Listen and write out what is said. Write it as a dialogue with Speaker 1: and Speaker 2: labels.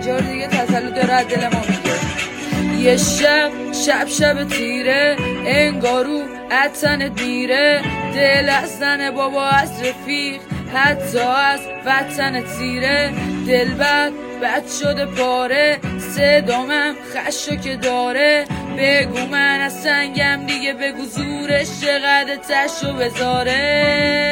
Speaker 1: جار دیگه تسلط داره از دل ما میگه. یه شب تیره انگارو اتنت میره، دل از زن بابا از رفیق حتی از وطن تیره، دل بد شده پاره، صدامم خشو که داره، بگو من از سنگم دیگه، بگو زورش چقدر تشو بذاره.